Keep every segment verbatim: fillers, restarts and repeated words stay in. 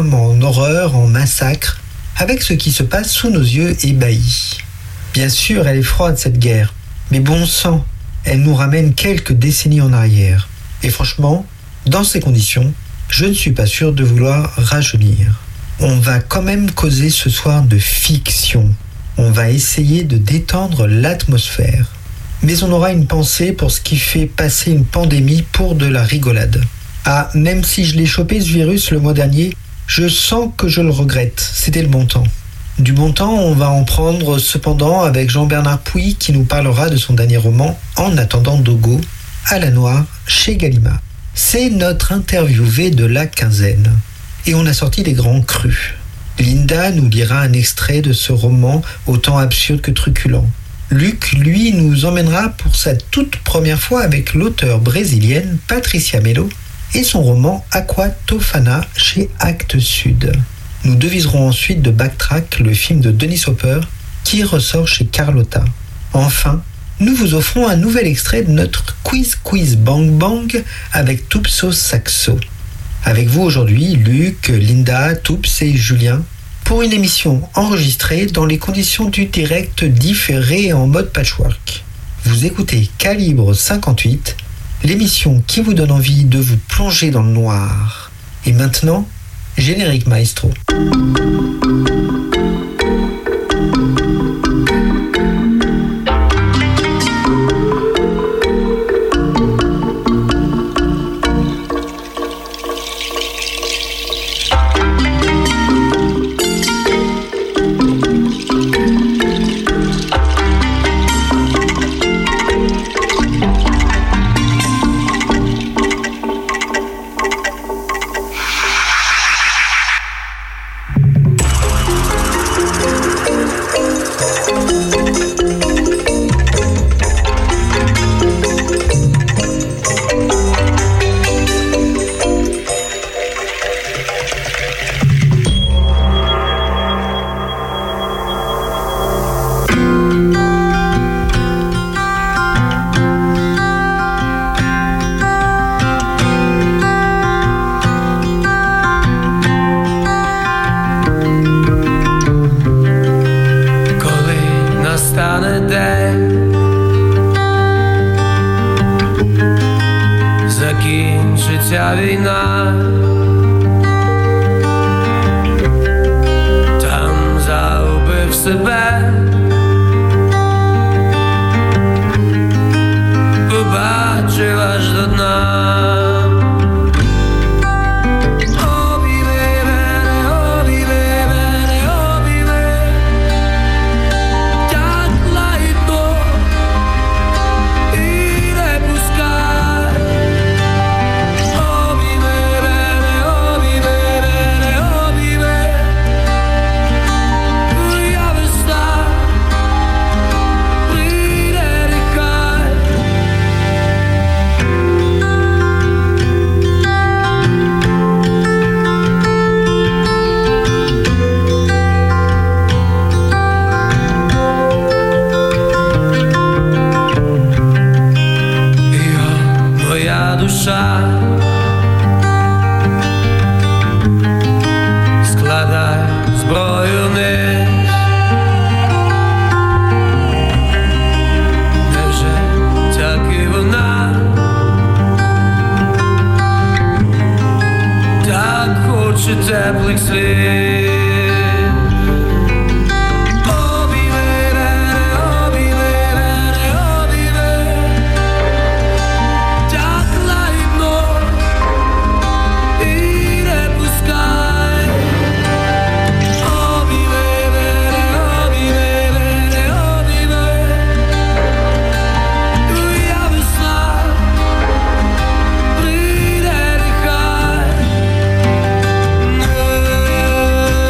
drame, en horreur, en massacre, avec ce qui se passe sous nos yeux ébahis. Bien sûr, elle est froide cette guerre, mais bon sang, elle nous ramène quelques décennies en arrière. Et franchement, dans ces conditions, je ne suis pas sûr de vouloir rajeunir. On va quand même causer ce soir de fiction. On va essayer de détendre l'atmosphère. Mais on aura une pensée pour ce qui fait passer une pandémie pour de la rigolade. Ah, même si je l'ai chopé ce virus le mois dernier, je sens que je le regrette. C'était le bon temps. Du bon temps, on va en prendre cependant avec Jean-Bernard Pouy qui nous parlera de son dernier roman « En attendant Dogo » à la Noire chez Gallimard. C'est notre interviewé de la quinzaine. Et on a sorti les grands crus. Linda nous lira un extrait de ce roman autant absurde que truculent. Luc, lui, nous emmènera pour sa toute première fois avec l'auteure brésilienne Patricia Melo et son roman Aqua Tofana chez Actes Sud. Nous deviserons ensuite de Backtrack, le film de Dennis Hopper, qui ressort chez Carlotta. Enfin, nous vous offrons un nouvel extrait de notre Quiz Quiz Bang Bang avec Toupso Saxo. Avec vous aujourd'hui, Luc, Linda, Toups et Julien, pour une émission enregistrée dans les conditions du direct différé en mode patchwork. Vous écoutez Calibre cinquante-huit, l'émission qui vous donne envie de vous plonger dans le noir. Et maintenant, générique maestro. No.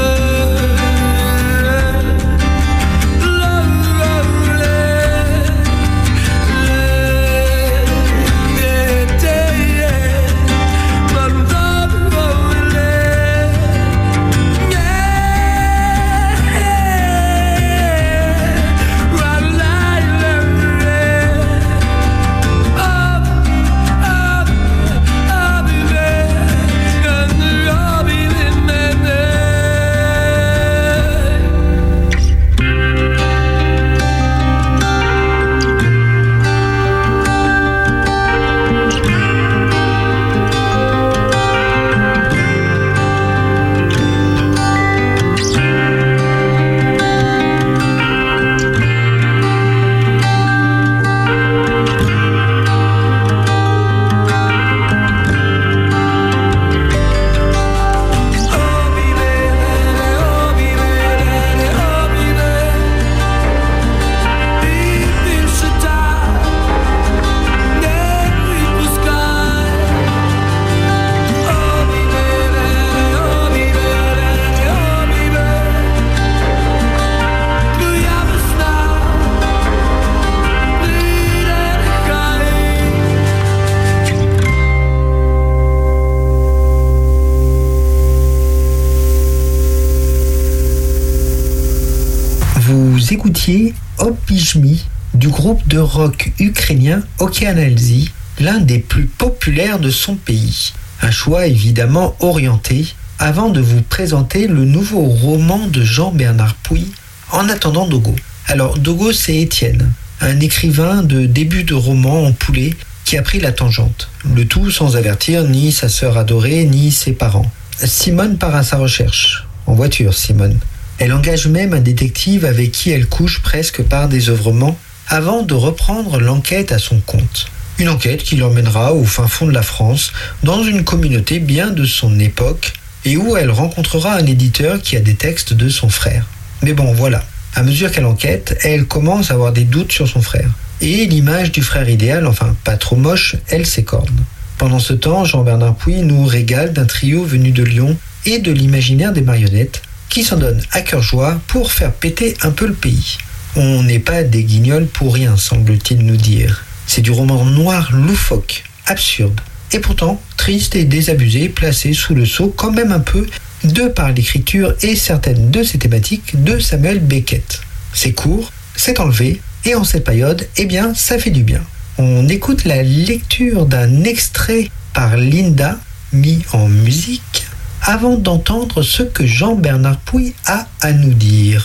vous écoutiez Opijmi du groupe de rock ukrainien Okeanelzy, l'un des plus populaires de son pays. Un choix évidemment orienté avant de vous présenter le nouveau roman de Jean-Bernard Pouy, En attendant Dogo. Alors Dogo, c'est Étienne, un écrivain de début de roman en poulet qui a pris la tangente, le tout sans avertir ni sa sœur adorée ni ses parents. Simone part à sa recherche, en voiture Simone. Elle engage même un détective avec qui elle couche presque par désœuvrement avant de reprendre l'enquête à son compte. Une enquête qui l'emmènera au fin fond de la France, dans une communauté bien de son époque, et où elle rencontrera un éditeur qui a des textes de son frère. Mais bon, voilà. À mesure qu'elle enquête, elle commence à avoir des doutes sur son frère. Et l'image du frère idéal, enfin pas trop moche, elle s'écorne. Pendant ce temps, Jean-Bernard Pouy nous régale d'un trio venu de Lyon et de l'imaginaire des marionnettes, qui s'en donne à cœur joie pour faire péter un peu le pays. On n'est pas des guignols pour rien, semble-t-il nous dire. C'est du roman noir loufoque, absurde, et pourtant triste et désabusé, placé sous le sceau quand même un peu de par l'écriture et certaines de ses thématiques de Samuel Beckett. C'est court, c'est enlevé, et en cette période, eh bien, ça fait du bien. On écoute la lecture d'un extrait par Linda, mis en musique, avant d'entendre ce que Jean-Bernard Pouy a à nous dire.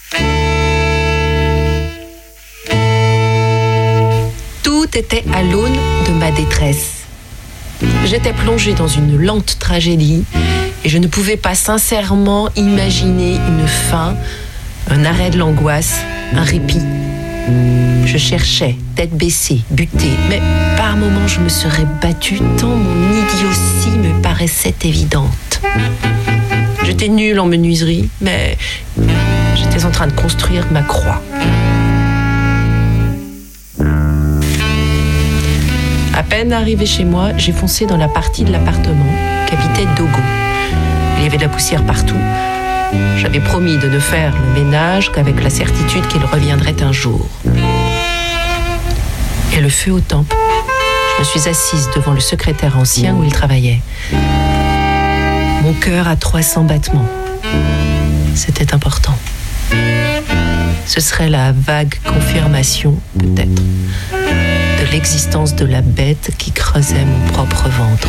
Tout était à l'aune de ma détresse. J'étais plongée dans une lente tragédie et je ne pouvais pas sincèrement imaginer une fin, un arrêt de l'angoisse, un répit. Je cherchais, tête baissée, butée, mais par moments je me serais battue tant mon idiotie me paraissait évidente. J'étais nulle en menuiserie, mais j'étais en train de construire ma croix. À peine arrivé chez moi, j'ai foncé dans la partie de l'appartement qu'habitait Dogo. Il y avait de la poussière partout. J'avais promis de ne faire le ménage qu'avec la certitude qu'il reviendrait un jour. Et le feu aux tempes, je me suis assise devant le secrétaire ancien où il travaillait. Mon cœur à trois cents battements. C'était important. Ce serait la vague confirmation, peut-être, de l'existence de la bête qui creusait mon propre ventre.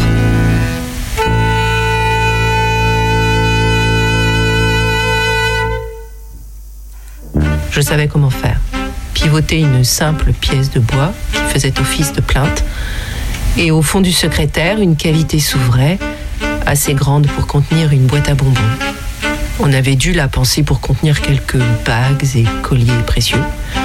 Je savais comment faire. Pivoter une simple pièce de bois qui faisait office de plainte, et au fond du secrétaire, une cavité s'ouvrait, assez grande pour contenir une boîte à bonbons. On avait dû la penser pour contenir quelques bagues et colliers précieux.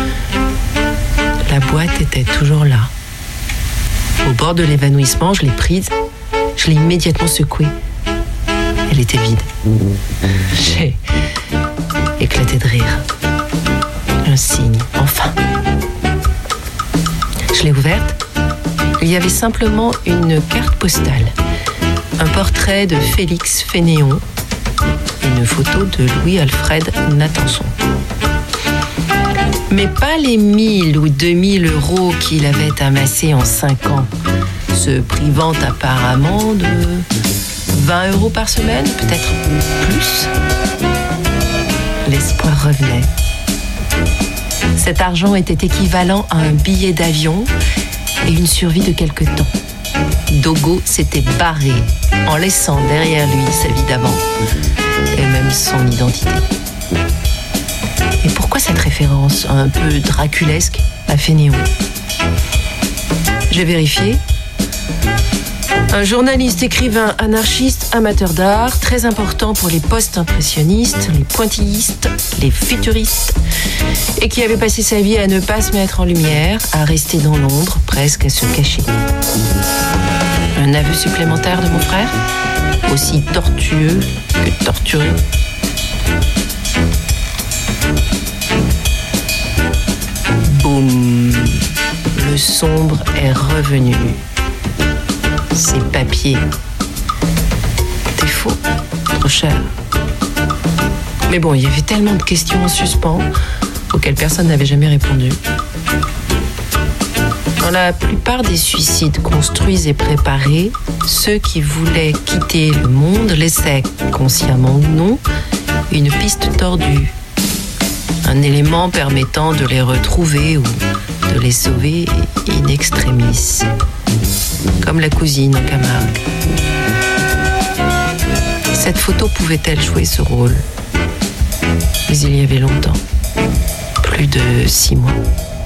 La boîte était toujours là. Au bord de l'évanouissement, je l'ai prise, je l'ai immédiatement secouée. Elle était vide. J'ai éclaté de rire. Un signe, enfin. Je l'ai ouverte. Il y avait simplement une carte postale, un portrait de Félix Fénéon et une photo de Louis-Alfred Nathanson. Mais pas les mille ou deux mille euros qu'il avait amassés en cinq ans, se privant apparemment de vingt euros par semaine, peut-être plus. L'espoir revenait. Cet argent était équivalent à un billet d'avion et une survie de quelque temps. Dogo s'était barré en laissant derrière lui sa vie d'avant et même son identité. Et pourquoi cette référence un peu draculesque à Fénéon ? J'ai vérifié. Un journaliste, écrivain, anarchiste, amateur d'art, très important pour les post-impressionnistes, les pointillistes, les futuristes, et qui avait passé sa vie à ne pas se mettre en lumière, à rester dans l'ombre, presque à se cacher. Un aveu supplémentaire de mon frère, aussi tortueux que tortureux. Boum, le sombre est revenu. Ces papiers. T'es faux, trop cher. Mais bon, il y avait tellement de questions en suspens auxquelles personne n'avait jamais répondu. Dans la plupart des suicides construits et préparés, ceux qui voulaient quitter le monde laissaient, consciemment ou non, une piste tordue. un élément permettant de les retrouver ou de les sauver in extremis, comme la cousine en Camargue. Cette photo pouvait-elle jouer ce rôle? Mais il y avait longtemps, plus de six mois.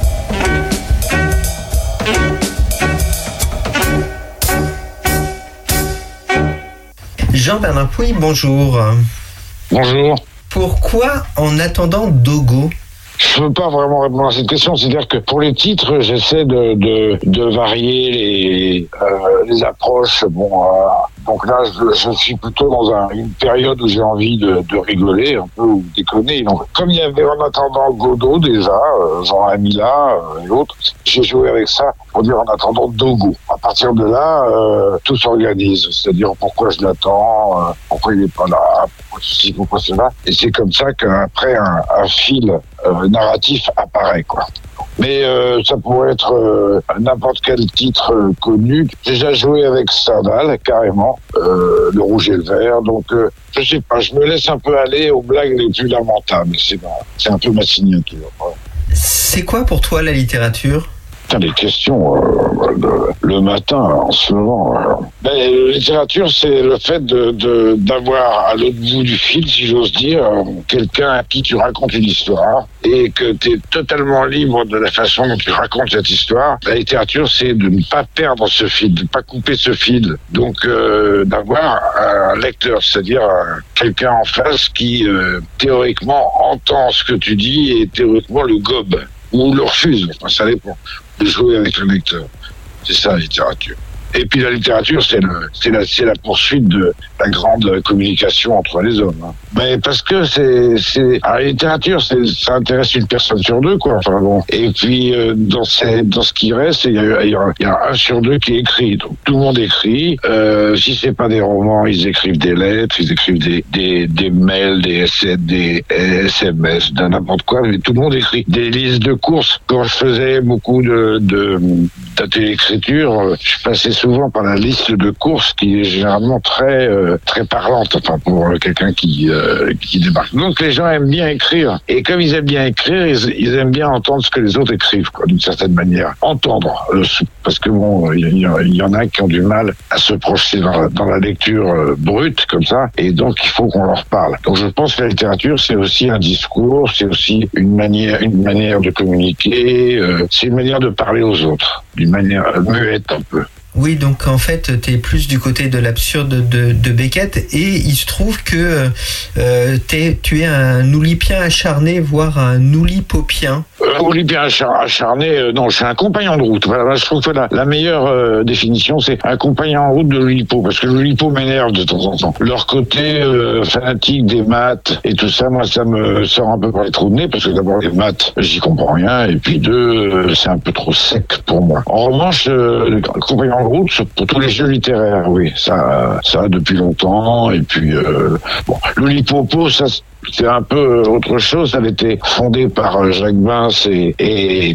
Jean-Bernard Pouy, bonjour. Bonjour. Pourquoi En attendant Dogo? Je ne peux pas vraiment répondre à cette question. C'est-à-dire que pour les titres, j'essaie de, de, de varier les, euh, les approches. Bon, euh, donc là, je, je suis plutôt dans un, une période où j'ai envie de, de rigoler un peu ou déconner. Donc, comme il y avait En attendant Godot déjà, euh, Jean Amila euh, et autres, j'ai joué avec ça pour dire En attendant Dogo. À partir de là, euh, tout s'organise. C'est-à-dire pourquoi je l'attends, euh, pourquoi il n'est pas là, pourquoi ceci, pourquoi cela. Et c'est comme ça qu'après un, un fil euh, narratif apparaît, quoi. Mais euh, ça pourrait être euh, n'importe quel titre euh, connu. J'ai déjà joué avec Stendhal, carrément, euh, Le Rouge et le Vert. Donc, euh, je sais pas, je me laisse un peu aller aux blagues les plus lamentables. C'est, c'est un peu ma signature. Ouais. C'est quoi pour toi la littérature? Putain, des questions euh, le, le matin, en ce moment. Euh. Ben, la littérature, c'est le fait de, de, d'avoir à l'autre bout du fil, si j'ose dire, euh, quelqu'un à qui tu racontes une histoire et que tu es totalement libre de la façon dont tu racontes cette histoire. La littérature, c'est de ne pas perdre ce fil, de ne pas couper ce fil. Donc, euh, d'avoir un lecteur, c'est-à-dire euh, quelqu'un en face qui, euh, théoriquement, entend ce que tu dis et théoriquement le gobe ou le refuse. Enfin, ça dépend. De jouer avec le lecteur. C'est ça la littérature. Et puis la littérature, c'est, le, c'est, la, c'est la poursuite de la grande communication entre les hommes. Hein. Mais parce que c'est, c'est à la littérature, c'est, ça intéresse une personne sur deux, quoi. Enfin bon. Et puis euh, dans, ces, dans ce qui reste, il y a, il y, a, il y a un sur deux qui écrit. Donc tout le monde écrit. Euh, si c'est pas des romans, ils écrivent des lettres, ils écrivent des des, des mails, des S M S, des S M S, de n'importe quoi. Mais tout le monde écrit. Des listes de courses. Quand je faisais beaucoup de de d'atelier-écriture, je passais souvent par la liste de courses qui est généralement très euh, très parlante, enfin pour quelqu'un qui euh, qui débarque. Donc les gens aiment bien écrire, et comme ils aiment bien écrire, ils, ils aiment bien entendre ce que les autres écrivent, quoi, d'une certaine manière. Entendre, euh, parce que bon, il y, y, y en a qui ont du mal à se projeter dans la, dans la lecture euh, brute comme ça, et donc il faut qu'on leur parle. Donc je pense que la littérature, c'est aussi un discours, c'est aussi une manière une manière de communiquer, euh, c'est une manière de parler aux autres, d'une manière muette un peu. Oui, donc en fait, tu es plus du côté de l'absurde de, de Beckett, et il se trouve que euh, t'es, tu es un oulipien acharné, voire un oulipopien. Euh, oulipien acharné, euh, non, je suis un compagnon de route. Voilà, je trouve que la, la meilleure euh, définition, c'est un compagnon de route de l'oulipo, parce que l'oulipo m'énerve de temps en temps. Leur côté euh, fanatique des maths et tout ça, moi, ça me sort un peu par les trous de nez, parce que d'abord, les maths, j'y comprends rien, et puis deux, euh, c'est un peu trop sec pour moi. En revanche, euh, le compagnon de route, pour tous les jeux littéraires, oui, ça, ça depuis longtemps. Et puis, euh, bon, l'Oulipopo, ça, c'est un peu autre chose. Ça avait été fondé par Jacques Bins et, et,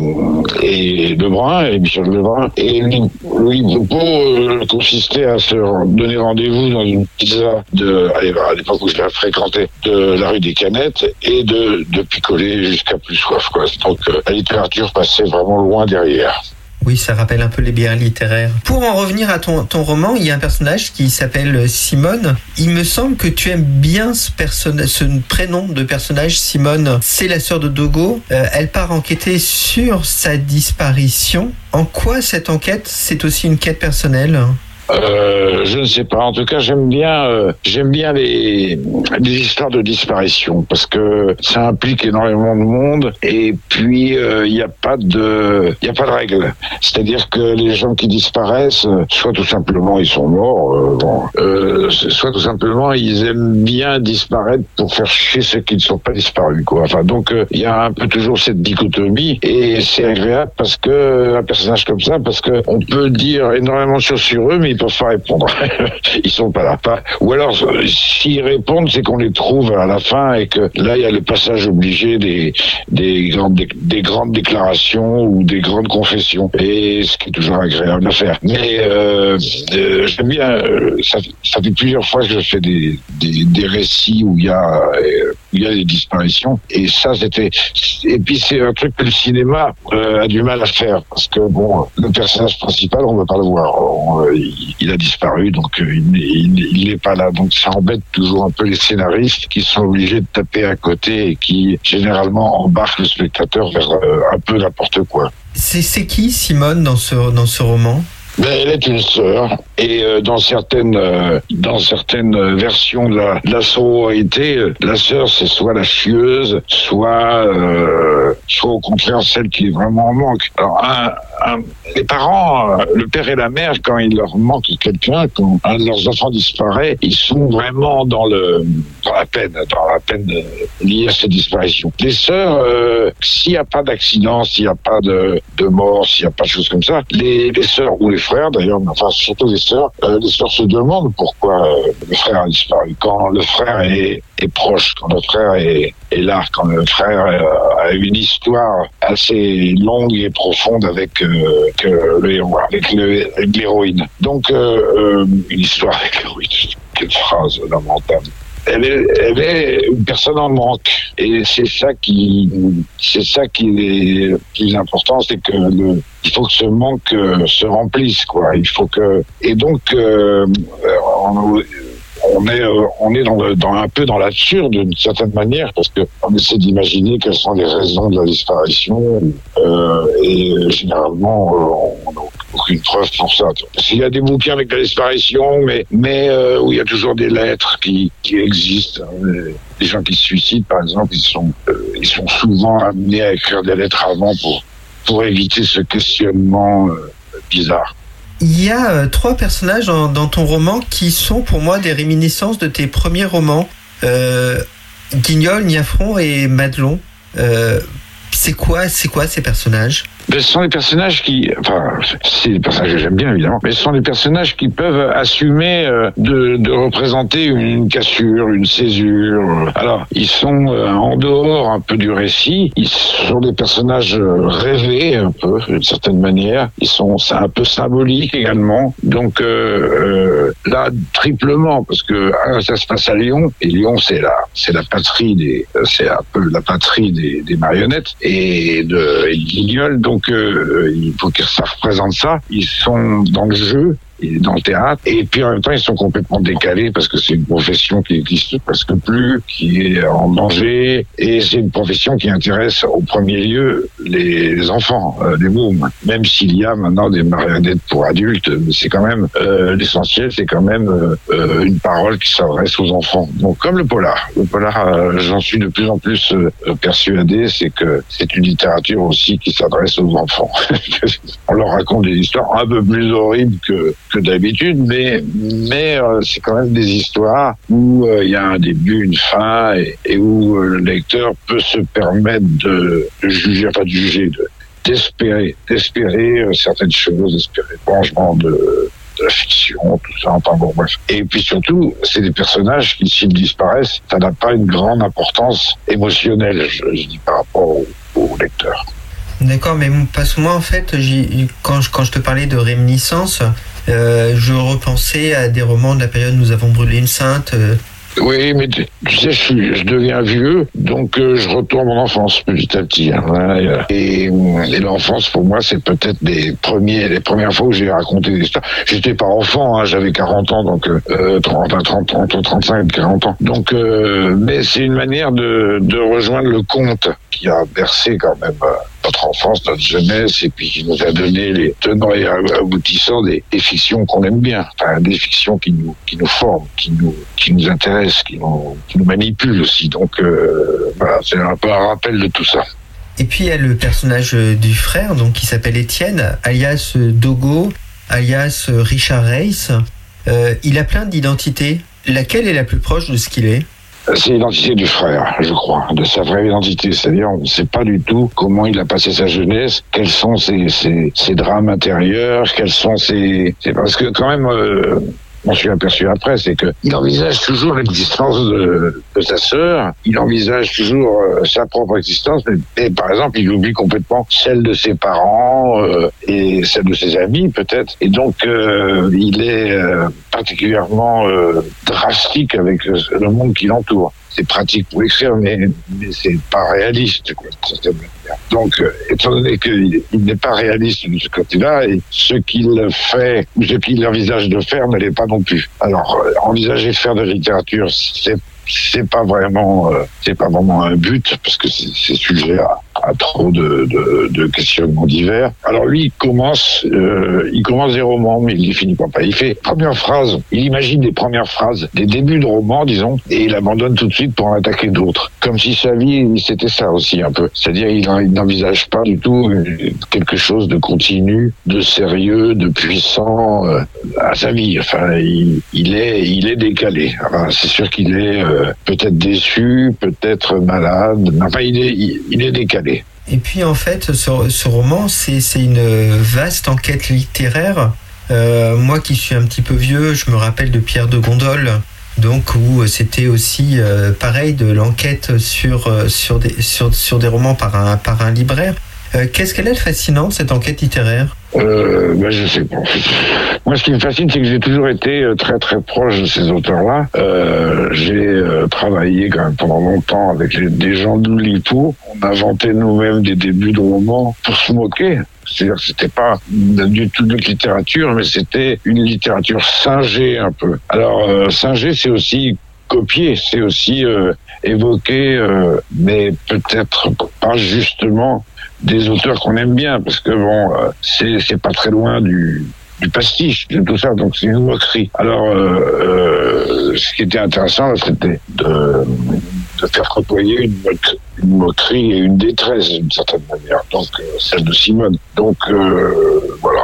et Lebrun, et Michel Lebrun. Et l'Oulipopo euh, consistait à se donner rendez-vous dans une pizza de, à l'époque où je l'ai fréquenté, de la rue des Canettes, et de, de picoler jusqu'à plus soif, quoi. Donc, euh, la littérature passait vraiment loin derrière. Oui, ça rappelle un peu les bières littéraires. Pour en revenir à ton, ton roman, il y a un personnage qui s'appelle Simone. Il me semble que tu aimes bien ce, personnage, ce prénom de personnage, Simone. C'est la sœur de Dogo. Euh, elle part enquêter sur sa disparition. En quoi cette enquête, c'est aussi une quête personnelle ? Euh, je ne sais pas. En tout cas, j'aime bien, euh, j'aime bien les, les histoires de disparition, parce que ça implique énormément de monde. Et puis, il euh, n'y a pas de, il y a pas de règle. C'est-à-dire que les gens qui disparaissent, soit tout simplement ils sont morts, euh, bon, euh, soit tout simplement ils aiment bien disparaître pour faire chier ceux qui ne sont pas disparus, quoi. Enfin, donc il euh, y a un peu toujours cette dichotomie, et c'est agréable parce que un personnage comme ça, parce que on peut dire énormément de choses sur eux, mais ils peuvent pas répondre. Ils sont pas là. Pas. Ou alors, s'ils répondent, c'est qu'on les trouve à la fin, et que là, il y a le passage obligé des, des, grandes, des, des grandes déclarations ou des grandes confessions. Et ce qui est toujours agréable à faire. Mais euh, euh, j'aime bien, euh, ça, ça fait plusieurs fois que je fais des, des, des récits où il y a... Euh, il y a des disparitions. Et ça, c'était... Et puis, c'est un truc que le cinéma euh, a du mal à faire. Parce que, bon, le personnage principal, on ne veut pas le voir. On, euh, il, il a disparu, donc euh, il n'est pas là. Donc, ça embête toujours un peu les scénaristes qui sont obligés de taper à côté et qui, généralement, embarquent le spectateur vers euh, un peu n'importe quoi. C'est, c'est qui, Simone, dans ce, dans ce roman ? Ben, elle est une sœur et euh, dans certaines euh, dans certaines versions de la, de la sororité, euh, la sœur c'est soit la chieuse, soit euh, soit au contraire celle qui est vraiment en manque. Alors un, un, les parents, euh, le père et la mère, quand il leur manque quelqu'un, quand un de leurs enfants disparaît, ils sont vraiment dans le dans la peine, dans la peine liée à cette disparition. Les sœurs, euh, s'il n'y a pas d'accident, s'il n'y a pas de, de mort, s'il n'y a pas de choses comme ça, les, les sœurs ou les frères d'ailleurs, mais enfin surtout les sœurs, euh, les sœurs se demandent pourquoi euh, le frère a disparu. Quand le frère est, est proche, quand le frère est, est là, quand le frère euh, a une histoire assez longue et profonde avec, euh, que le héros, avec, le, avec l'héroïne. Donc euh, euh, une histoire avec l'héroïne, quelle phrase lamentable. Elle est, elle est une personne en manque, et c'est ça qui, c'est ça qui est le plus important, c'est que le, il faut que ce manque euh, se remplisse, quoi. Il faut que, et donc euh, on, on est, on est dans, le, dans un peu dans l'absurde d'une certaine manière, parce que on essaie d'imaginer quelles sont les raisons de la disparition, euh, et généralement on n'a aucune preuve pour ça. Il y a des bouquins avec la disparition, mais mais euh, où il y a toujours des lettres qui qui existent. Les gens qui se suicident, par exemple, ils sont euh, ils sont souvent amenés à écrire des lettres avant pour pour éviter ce questionnement euh, bizarre. Il y a euh, trois personnages dans, dans ton roman qui sont pour moi des réminiscences de tes premiers romans. Euh, Guignol, Niafron et Madelon. Euh, c'est quoi, c'est quoi ces personnages ? Ce sont des personnages qui, enfin, c'est des personnages que j'aime bien évidemment, mais ce sont des personnages qui peuvent assumer euh, de, de représenter une cassure, une césure. Alors, ils sont euh, en dehors un peu du récit. Ils sont des personnages rêvés un peu, d'une certaine manière. Ils sont c'est un peu symboliques également. Donc euh, euh, là, triplement, parce que un, ça se passe à Lyon, et Lyon c'est la, c'est la patrie des, c'est un peu la patrie des, des marionnettes et de, et de Guignol. Donc Donc, euh, il faut que ça représente ça. Ils sont dans le jeu, dans le théâtre, et puis en même temps, ils sont complètement décalés parce que c'est une profession qui n'existe presque plus, qui est en danger, et c'est une profession qui intéresse au premier lieu les, les enfants, euh, les mômes. Même s'il y a maintenant des marionnettes pour adultes, c'est quand même euh, l'essentiel, c'est quand même euh, une parole qui s'adresse aux enfants. Donc, comme le polar, le polar, euh, j'en suis de plus en plus euh, persuadé, c'est que c'est une littérature aussi qui s'adresse aux enfants. On leur raconte des histoires un peu plus horribles que que d'habitude, mais mais euh, c'est quand même des histoires où il euh, y a un début, une fin, et, et où euh, le lecteur peut se permettre de, de juger, enfin de juger, de, d'espérer, d'espérer euh, certaines choses, d'espérer le changement de, de la fiction, tout ça, enfin bon, bref. Et puis surtout, c'est des personnages qui, s'ils disparaissent, ça n'a pas une grande importance émotionnelle, je, je dis, par rapport au, au lecteur. D'accord, mais parce que moi, en fait, j'ai, quand, je, quand je te parlais de réminiscence, euh, je repensais à des romans de la période Nous avons brûlé une sainte. Euh. Oui, mais tu sais, je, suis, je deviens vieux, donc euh, je retourne mon enfance petit à petit. Hein, voilà. et, et l'enfance, pour moi, c'est peut-être les, premiers, les premières fois où j'ai raconté des histoires. J'étais pas enfant, hein, j'avais quarante ans, donc euh, trente, trente, trente, trente-cinq, quarante ans. Donc, euh, mais c'est une manière de, de rejoindre le conte qui a bercé quand même euh, notre enfance, notre jeunesse, et puis qui nous a donné les tenants et aboutissants des, des fictions qu'on aime bien, enfin des fictions qui nous qui nous forment, qui nous qui nous intéressent, qui nous qui nous manipulent aussi. Donc euh, voilà, c'est un peu un rappel de tout ça. Et puis il y a le personnage du frère, donc qui s'appelle Étienne, alias Dogo, alias Richard Reiss. Euh, il a plein d'identités. Laquelle est la plus proche de ce qu'il est ? C'est l'identité du frère, je crois, de sa vraie identité. C'est-à-dire, on ne sait pas du tout comment il a passé sa jeunesse, quels sont ses, ses, ses drames intérieurs, quels sont ses... C'est parce que quand même... Euh... On s'est aperçu après, c'est que il envisage toujours l'existence de, de sa sœur, il envisage toujours euh, sa propre existence, mais, mais par exemple, il oublie complètement celle de ses parents euh, et celle de ses amis peut-être. Et donc, euh, il est euh, particulièrement euh, drastique avec le monde qui l'entoure. c'est pratique pour écrire, mais, mais c'est pas réaliste, quoi, de certaine manière. Donc, euh, étant donné qu'il n'est pas réaliste de ce côté-là, et ce qu'il fait, ou ce qu'il envisage de faire ne l'est pas non plus. Alors, euh, envisager de faire de la littérature, c'est c'est pas vraiment euh, c'est pas vraiment un but, parce que c'est, c'est sujet à, à trop de, de, de questionnements divers. Alors lui, il commence euh, il commence des romans, mais il les finit pas. Il fait première phrase, il imagine des premières phrases, des débuts de romans, disons, et il abandonne tout de suite pour en attaquer d'autres. Comme si sa vie, c'était ça aussi un peu. C'est-à-dire, il, il n'envisage pas du tout quelque chose de continu, de sérieux, de puissant euh, à sa vie. Enfin, il, il est il est décalé. Enfin, c'est sûr qu'il est euh, peut-être déçu, peut-être malade. Enfin, il est, il, il est décalé. Et puis, en fait, ce, ce roman, c'est, c'est une vaste enquête littéraire. Euh, moi qui suis un petit peu vieux, je me rappelle de Pierre de Gondole, donc où c'était aussi euh, pareil, de l'enquête sur, sur, des, sur, sur des romans par un, par un libraire. Euh, qu'est-ce qu'elle est de fascinant, cette enquête littéraire ? Euh, ben je sais pas. Moi, ce qui me fascine, c'est que j'ai toujours été très très proche de ces auteurs-là. Euh, j'ai euh, travaillé quand même pendant longtemps avec les, des gens d'Oulipo. On inventait nous-mêmes des débuts de romans pour se moquer. C'est-à-dire que c'était pas du tout de littérature, mais c'était une littérature singée un peu. Alors, euh, singée, c'est aussi copier, c'est aussi euh, évoquer, euh, mais peut-être pas justement des auteurs qu'on aime bien, parce que bon, euh, c'est c'est pas très loin du du pastiche, de tout ça, donc c'est une moquerie. Alors, euh, euh, ce qui était intéressant, c'était de, de faire côtoyer une, moquerie, une moquerie et une détresse, d'une certaine manière, donc euh, celle de Simone. Donc, euh, voilà.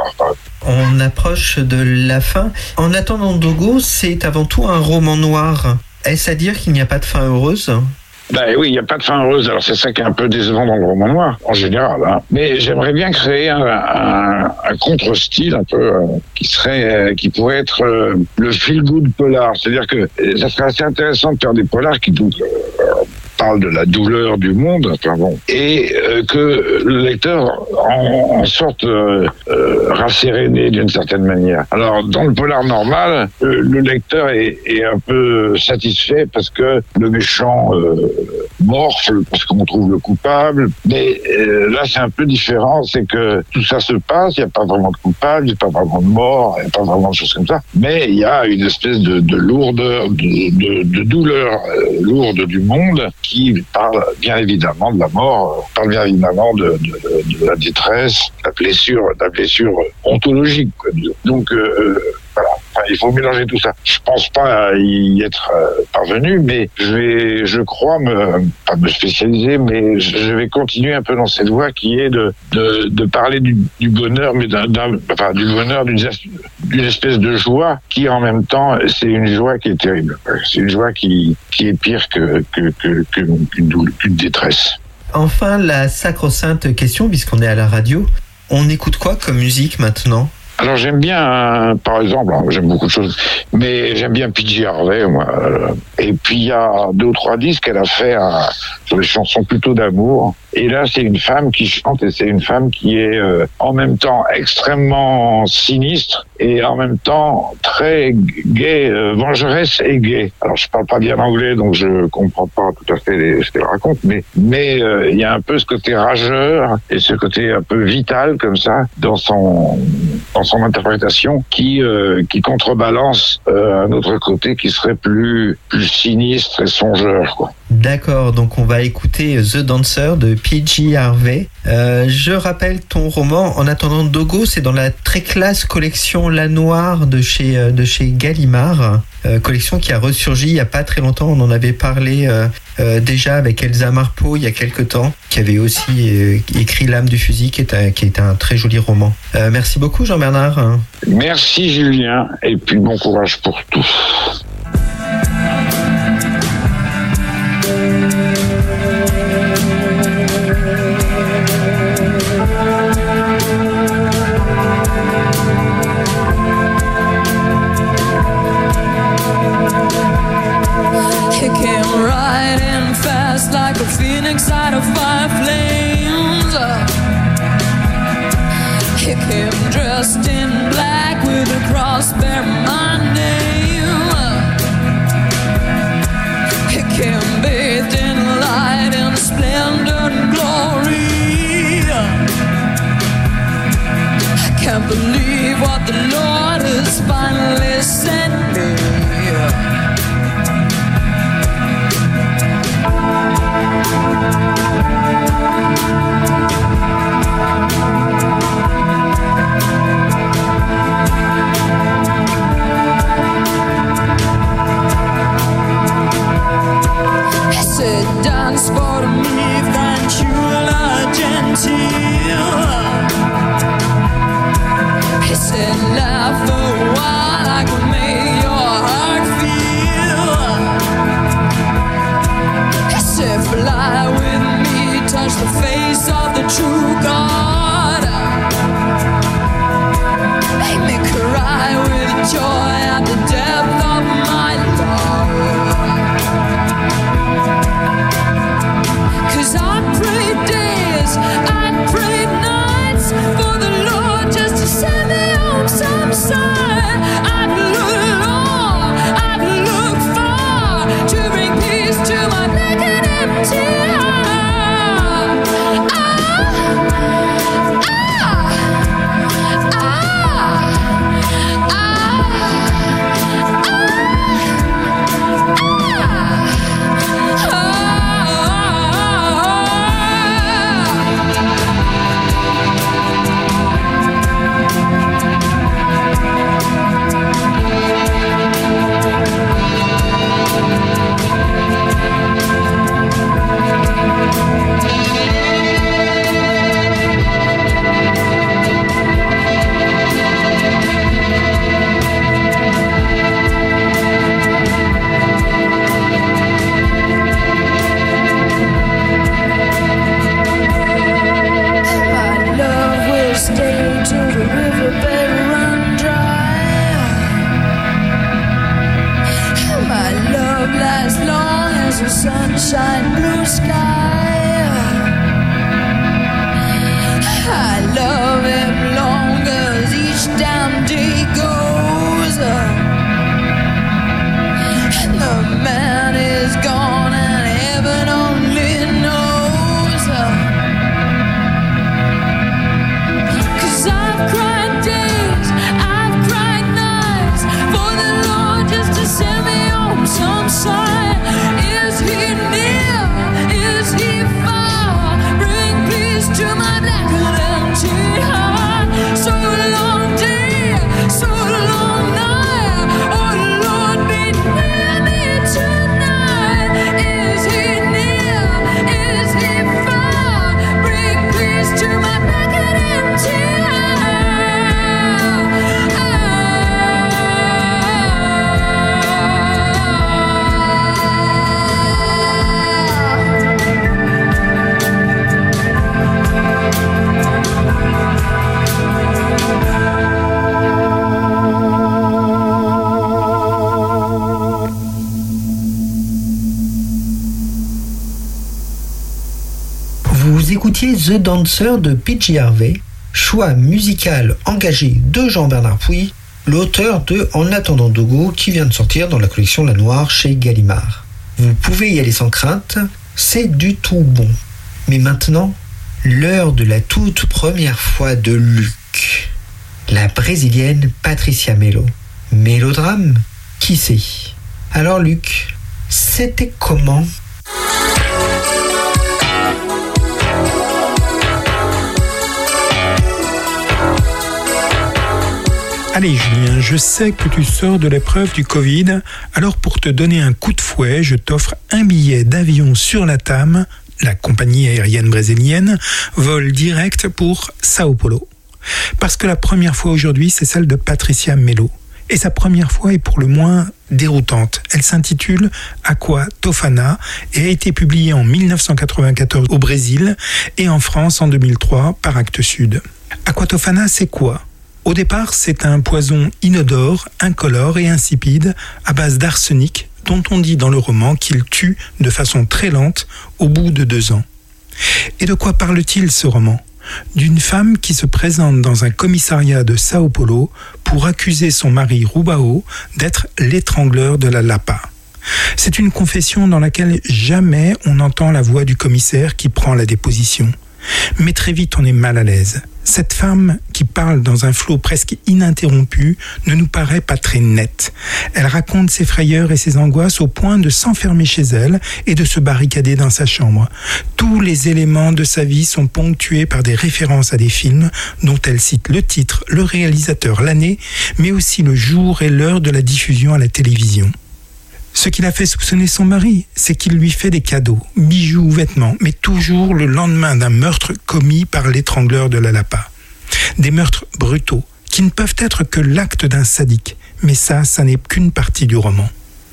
On approche de la fin. En attendant Dogo, c'est avant tout un roman noir. Est-ce à dire qu'il n'y a pas de fin heureuse ? Ben oui, il n'y a pas de fin heureuse, alors c'est ça qui est un peu décevant dans le roman noir, en général. Hein. Mais j'aimerais bien créer un, un, un contre-style un peu euh, qui serait, euh, qui pourrait être euh, le feel-good polar. C'est-à-dire que euh, ça serait assez intéressant de faire des polars qui donc, euh, parlent de la douleur du monde, enfin bon, et euh, que le lecteur en, en sorte euh, euh, rasséréné d'une certaine manière. Alors, dans le polar normal, euh, le lecteur est, est un peu satisfait parce que le méchant euh, morfle parce qu'on trouve le coupable, mais euh, là c'est un peu différent, c'est que tout ça se passe, il n'y a pas vraiment de coupable, il n'y a pas vraiment de mort, il n'y a pas vraiment de choses comme ça, mais il y a une espèce de, de lourdeur, de, de, de douleur euh, lourde du monde qui parle bien évidemment de la mort, parle bien évidemment de, de, de la détresse, de la blessure, de la blessure ontologique, quoi. Donc euh, voilà. Enfin, il faut mélanger tout ça. Je pense pas y être euh, parvenu, mais je vais, je crois me, pas me spécialiser, mais je vais continuer un peu dans cette voie qui est de, de, de parler du, du bonheur, mais d'un, d'un, enfin, du bonheur d'une, d'une espèce de joie qui, en même temps, c'est une joie qui est terrible. C'est une joie qui, qui est pire que, que, que, que qu'une, qu'une détresse. Enfin, la sacro-sainte question, puisqu'on est à la radio, on écoute quoi comme musique maintenant ? Alors j'aime bien, hein, par exemple, hein, j'aime beaucoup de choses, mais j'aime bien P J Harvey, moi. Euh, et puis il y a deux ou trois disques qu'elle a fait hein, sur des chansons plutôt d'amour. Et là, c'est une femme qui chante et c'est une femme qui est euh, en même temps extrêmement sinistre et en même temps très gaie, euh, vengeresse et gaie. Alors, je parle pas bien anglais, donc je comprends pas tout à fait les, ce qu'elle raconte, mais mais euh, il y a un peu ce côté rageur et ce côté un peu vital comme ça dans son dans son interprétation qui euh, qui contrebalance euh, un autre côté qui serait plus plus sinistre et songeur, quoi. D'accord, donc on va écouter The Dancer de P J Harvey. Euh, je rappelle ton roman En attendant Dogo, c'est dans la très classe collection La Noire de chez, de chez Gallimard, euh, collection qui a ressurgi il n'y a pas très longtemps. On en avait parlé euh, euh, déjà avec Elsa Marpeau il y a quelques temps, qui avait aussi euh, écrit L'âme du fusil, qui est un, qui est un très joli roman. Euh, merci beaucoup Jean-Bernard. Merci Julien, et puis bon courage pour tout. Like a phoenix out of fire flames. He came dressed in black with a cross bearing my name. He came Can't believe what the Lord has finally sent me. He said, dance for me, fanciulla gentile. He said, laugh a while, I can make your heart feel. He said, fly with me, touch the face of the true God. Make me cry with joy at the depth of my love. 'Cause I prayed days, I prayed nights for the Lord just to send me home some sign. I'd look long, I'd look far to bring peace to my naked empty heart. Ah, ah, ah, ah, ah. Sunshine, blue sky. I love him long as each damn day goes. And the man is gone and heaven only knows. 'Cause I've cried days, I've cried nights for the Lord just to send me home some sign. Is he near? Is he far? Bring peace to my black and empty heart. So long day, so long night. Oh Lord, meet near me tonight. Is he near? Is he far? Bring peace to my black and empty heart. Vous écoutiez The Dancer de P J Harvey, choix musical engagé de Jean-Bernard Pouy, l'auteur de En attendant Dogo qui vient de sortir dans la collection La Noire chez Gallimard. Vous pouvez y aller sans crainte, c'est du tout bon. Mais maintenant, l'heure de la toute première fois de Luc. La brésilienne Patricia Melo. Mélodrame ? Qui sait ? Alors Luc, c'était comment ? Allez Julien, je sais que tu sors de l'épreuve du Covid, alors pour te donner un coup de fouet, je t'offre un billet d'avion sur la T A M, la compagnie aérienne brésilienne, vol direct pour Sao Paulo. Parce que la première fois aujourd'hui, c'est celle de Patricia Melo. Et sa première fois est pour le moins déroutante. Elle s'intitule Aqua Tofana et a été publiée en dix-neuf cent quatre-vingt-quatorze au Brésil et en France en deux mille trois par Actes Sud. Aqua Tofana, c'est quoi ? Au départ, c'est un poison inodore, incolore et insipide à base d'arsenic dont on dit dans le roman qu'il tue de façon très lente au bout de deux ans. Et de quoi parle-t-il ce roman ? D'une femme qui se présente dans un commissariat de Sao Paulo pour accuser son mari Rubao d'être l'étrangleur de la Lapa. C'est une confession dans laquelle jamais on entend la voix du commissaire qui prend la déposition. Mais très vite on est mal à l'aise. Cette femme qui parle dans un flot presque ininterrompu ne nous paraît pas très nette. Elle raconte ses frayeurs et ses angoisses au point de s'enfermer chez elle et de se barricader dans sa chambre. Tous les éléments de sa vie sont ponctués par des références à des films dont elle cite le titre, le réalisateur, l'année, mais aussi le jour et l'heure de la diffusion à la télévision. Ce qui l'a fait soupçonner son mari, c'est qu'il lui fait des cadeaux, bijoux ou vêtements, mais toujours le lendemain d'un meurtre commis par l'étrangleur de la Lapa. Des meurtres brutaux, qui ne peuvent être que l'acte d'un sadique, mais ça, ça n'est qu'une partie du roman.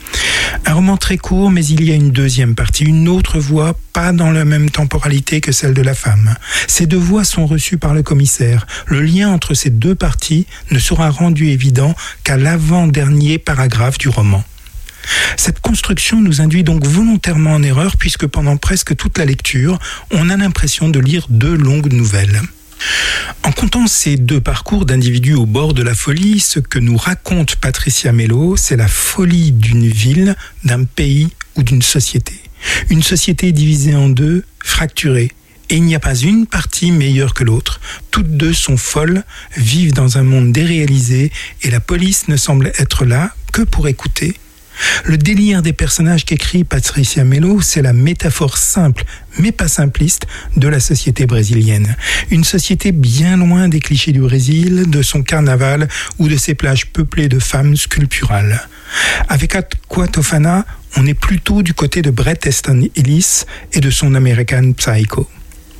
Un roman très court, mais il y a une deuxième partie, une autre voix, pas dans la même temporalité que celle de la femme. Ces deux voix sont reçues par le commissaire. Le lien entre ces deux parties ne sera rendu évident qu'à l'avant-dernier paragraphe du roman. Cette construction nous induit donc volontairement en erreur puisque pendant presque toute la lecture, on a l'impression de lire deux longues nouvelles. En comptant ces deux parcours d'individus au bord de la folie, ce que nous raconte Patricia Melo, c'est la folie d'une ville, d'un pays ou d'une société. Une société divisée en deux, fracturée. Et il n'y a pas une partie meilleure que l'autre. Toutes deux sont folles, vivent dans un monde déréalisé et la police ne semble être là que pour écouter. Le délire des personnages qu'écrit Patricia Melo, c'est la métaphore simple, mais pas simpliste, de la société brésilienne. Une société bien loin des clichés du Brésil, de son carnaval ou de ses plages peuplées de femmes sculpturales. Avec Aqua Tofana, on est plutôt du côté de Bret Easton Ellis et de son American Psycho.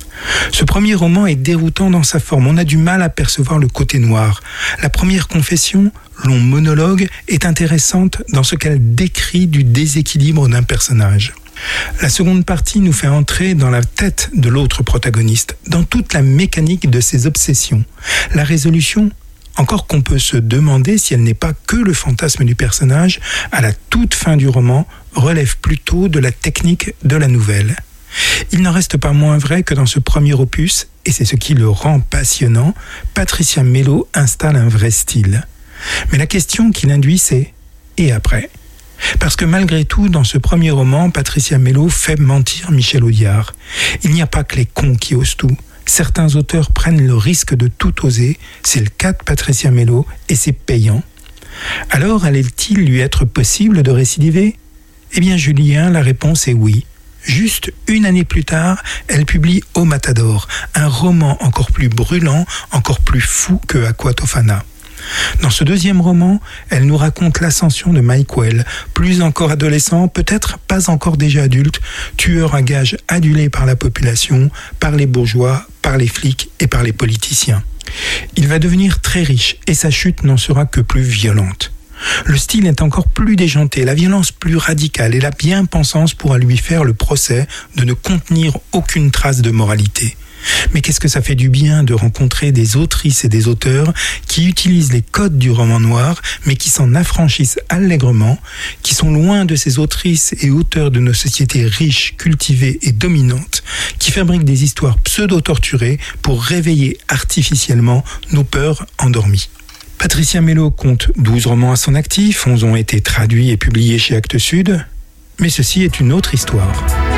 Ce premier roman est déroutant dans sa forme. On a du mal à percevoir le côté noir. La première confession, long monologue, est intéressante dans ce qu'elle décrit du déséquilibre d'un personnage. La seconde partie nous fait entrer dans la tête de l'autre protagoniste, dans toute la mécanique de ses obsessions. La résolution, encore qu'on peut se demander si elle n'est pas que le fantasme du personnage, à la toute fin du roman, relève plutôt de la technique de la nouvelle. Il n'en reste pas moins vrai que dans ce premier opus, et c'est ce qui le rend passionnant, Patricia Melo installe un vrai style. Mais la question qui l'induit, c'est « et après ?» Parce que malgré tout, dans ce premier roman, Patricia Melo fait mentir Michel Audiard. Il n'y a pas que les cons qui osent tout. Certains auteurs prennent le risque de tout oser, c'est le cas de Patricia Melo, et c'est payant. Alors, allait-il lui être possible de récidiver ? Eh bien, Julien, la réponse est oui. Juste une année plus tard, elle publie Au Matador, un roman encore plus brûlant, encore plus fou que Aqua Tofana. Dans ce deuxième roman, elle nous raconte l'ascension de Mike Well, plus encore adolescent, peut-être pas encore déjà adulte, tueur à gages adulé par la population, par les bourgeois, par les flics et par les politiciens. Il va devenir très riche et sa chute n'en sera que plus violente. Le style est encore plus déjanté, la violence plus radicale et la bien-pensance pourra lui faire le procès de ne contenir aucune trace de moralité. Mais qu'est-ce que ça fait du bien de rencontrer des autrices et des auteurs qui utilisent les codes du roman noir, mais qui s'en affranchissent allègrement, qui sont loin de ces autrices et auteurs de nos sociétés riches, cultivées et dominantes, qui fabriquent des histoires pseudo-torturées pour réveiller artificiellement nos peurs endormies. Patricia Melo compte douze romans à son actif, onze ont été traduits et publiés chez Actes Sud, mais ceci est une autre histoire.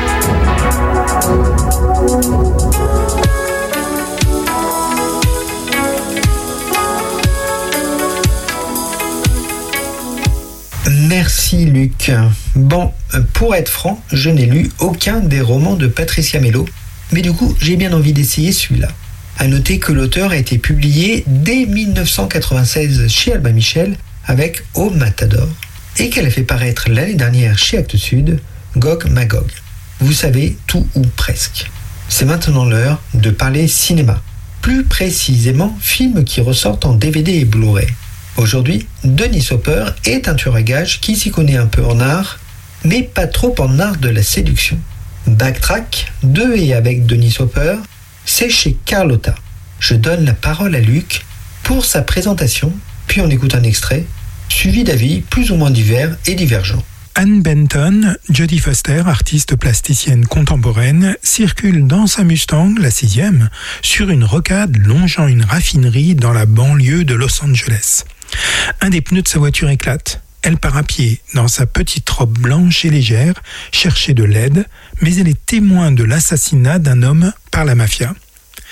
Merci Luc. Bon, pour être franc, je n'ai lu aucun des romans de Patricia Melo, mais du coup, j'ai bien envie d'essayer celui-là. À noter que l'auteur a été publié dès dix-neuf cent quatre-vingt-seize chez Albin Michel avec Au Matador et qu'elle a fait paraître l'année dernière chez Actes Sud, Gog Magog. Vous savez, tout ou presque. C'est maintenant l'heure de parler cinéma. Plus précisément, films qui ressortent en D V D et Blu-ray. Aujourd'hui, Dennis Hopper est un tueur à gages qui s'y connaît un peu en art, mais pas trop en art de la séduction. Backtrack, de et avec Dennis Hopper, c'est chez Carlotta. Je donne la parole à Luc pour sa présentation, puis on écoute un extrait, suivi d'avis plus ou moins divers et divergents. Anne Benton, Jodie Foster, artiste plasticienne contemporaine, circule dans sa Mustang, la sixième, sur une rocade longeant une raffinerie dans la banlieue de Los Angeles. Un des pneus de sa voiture éclate. Elle part à pied dans sa petite robe blanche et légère, chercher de l'aide, mais elle est témoin de l'assassinat d'un homme par la mafia.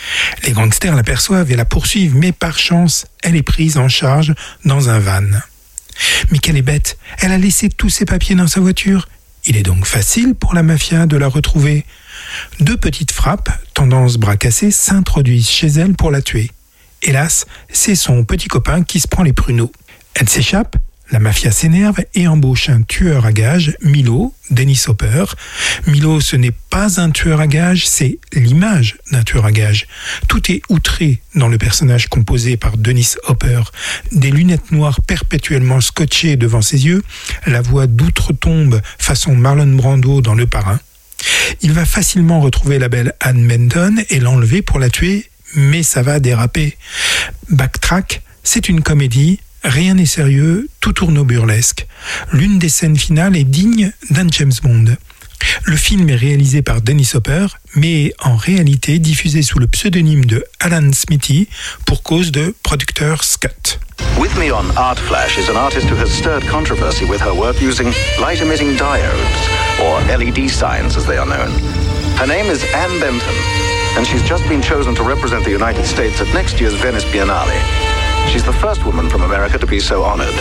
Les gangsters l'aperçoivent et la poursuivent, mais par chance, elle est prise en charge dans un van. Mais qu'elle est bête, elle a laissé tous ses papiers dans sa voiture. Il est donc facile pour la mafia de la retrouver. Deux petites frappes, tendance bras cassés, s'introduisent chez elle pour la tuer. Hélas, c'est son petit copain qui se prend les pruneaux. Elle s'échappe, la mafia s'énerve et embauche un tueur à gages, Milo, Dennis Hopper. Milo, ce n'est pas un tueur à gages, c'est l'image d'un tueur à gages. Tout est outré dans le personnage composé par Dennis Hopper. Des lunettes noires perpétuellement scotchées devant ses yeux, la voix d'outre-tombe façon Marlon Brando dans Le Parrain. Il va facilement retrouver la belle Anne Benton et l'enlever pour la tuer, mais ça va déraper. Backtrack, c'est une comédie. Rien n'est sérieux, tout tourne au burlesque. L'une des scènes finales est digne d'un James Bond. Le film est réalisé par Dennis Hopper, mais en réalité diffusé sous le pseudonyme de Alan Smithy pour cause de Productor's Cut. With me on Art Flash is an artist who has stirred controversy with her work using light-emitting diodes, or L E D signs as they are known. Her name is Anne Benton, and she's just been chosen to represent the United States at next year's Venice Biennale. She's the first woman from America to be so honored.